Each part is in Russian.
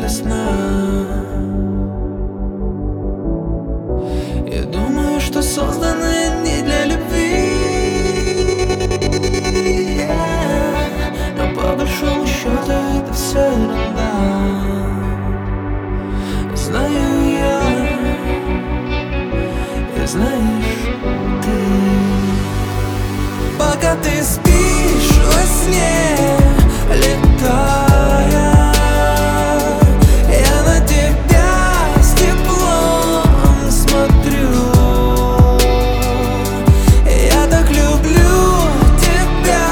весна. Я думаю, что созданы не для любви, но по большому счету это все ерунда. Знаю я, и знаешь ты. Пока ты спишь во сне, летая, я на тебя с теплом смотрю. Я так люблю тебя,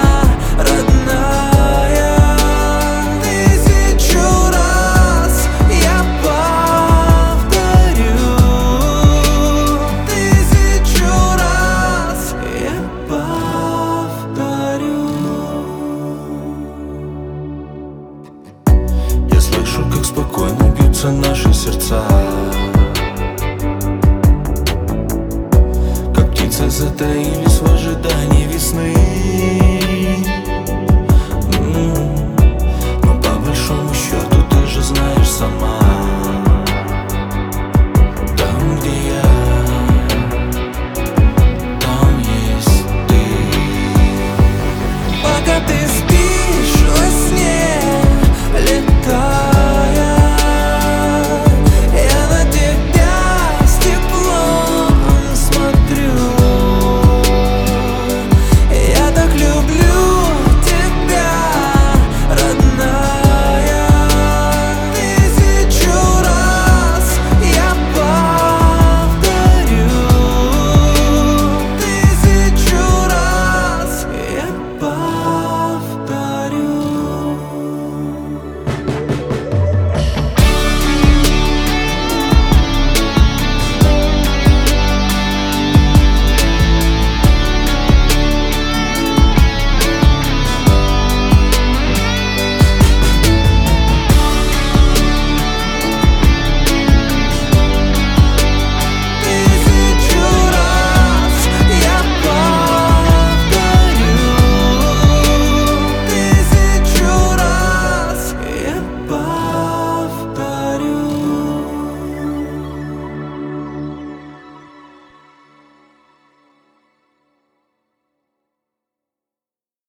родная. Тысячу раз я повторю, тысячу раз я повторю. Я слышу, как спокойно бьются наши сердца, как птицы затаились в ожидании весны.